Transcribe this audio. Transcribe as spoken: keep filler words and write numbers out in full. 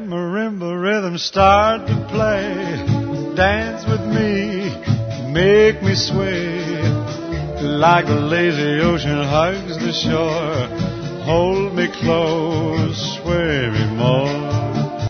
marimba rhythm start to play. Dance with me, make me sway. Like the lazy ocean hugs the shore. Hold me close, sway me more.